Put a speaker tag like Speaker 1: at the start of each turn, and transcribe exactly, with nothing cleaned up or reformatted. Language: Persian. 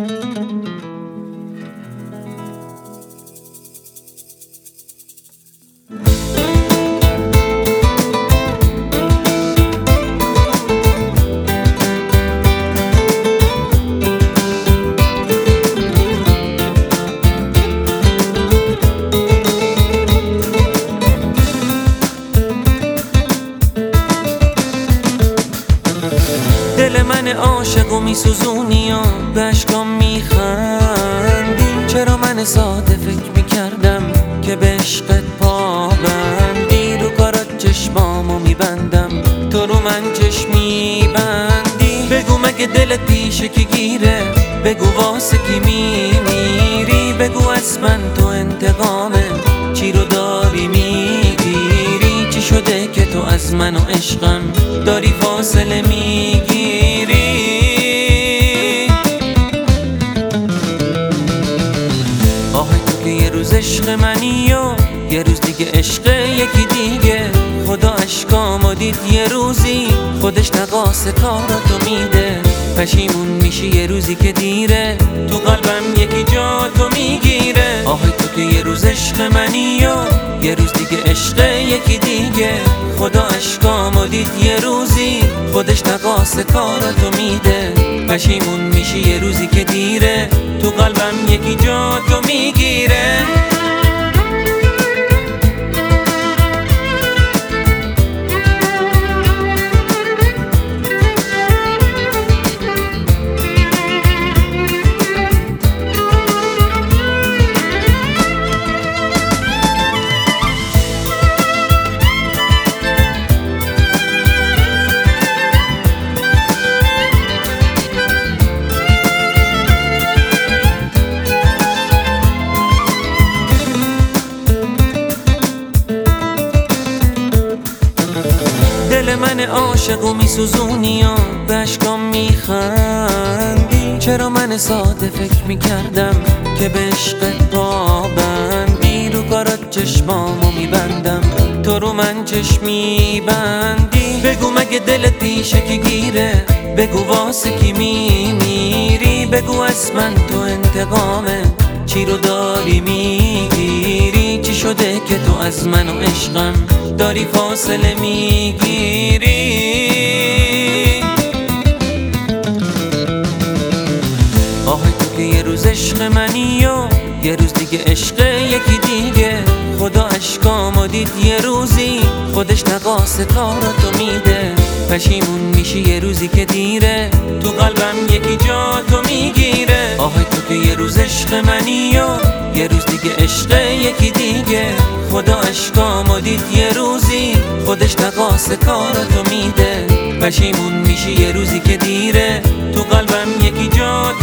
Speaker 1: دل من عاشق و میسوزونی و به اشکام میخندی. چرا من ساده فکر میکردم که به عشقت پابندی. رو کارات چشمامو میبندم، تو رو من چشم میبندی. بگو مگه دلت پیشه کی گیره، بگو واسه کی میمیری. بگو از من تو انتقامه، چی رو داری میگیری. چی شده که تو از من و عشقم داری فاصله میگیری. آه تو که یه روز عشق منی و یه روز دیگه عشق یکی دیگه. خدا اشکامو دید یه روزی، خودش نقاس کاراتو میده. پشیمون میشی یه روزی که دیره، تو قلبم یکی جا تو میگیره. آه تو که یه روز عشق منی و یه روز دیگه عشق یکی دیگه. خدا اشکامو دید یه روزی، خودش نقاس کاراتو میده. پشیمون میشی یه روزی که دیره، تو قلبم یکی جا تو میگیره. دل من عاشق و میسوزونی و به اشکام میخندی. چرا من ساده فکر میکردم که به عشقت پابندی. رو کارات چشمامو میبندم، تو رو من چشم میبندی. بگو مگه دلت پیشه کی گیره، بگو واسه کی میمیری. بگو از من تو انتقامه، چی رو داری میگیری. چی شده که تو از من و عشقم داری فاصله میگیری. آه تو که یه روز عشق منی و یه روز دیگه عشق یکی دیگه. خدا اشکامو دید یه روزی، خودش نقاس کاراتو میده. پشیمون میشی یه روزی که دیره، تو قلبم یکی جا تو میگیره. آه تو که یه روز عشق منی و یه روز دیگه عشق یکی دیگه. خدا اشکامو دید یه روزی، خودش نقاس کاراتو میده. پشیمون میشی یه روزی که دیره، تو قلبم یکی جا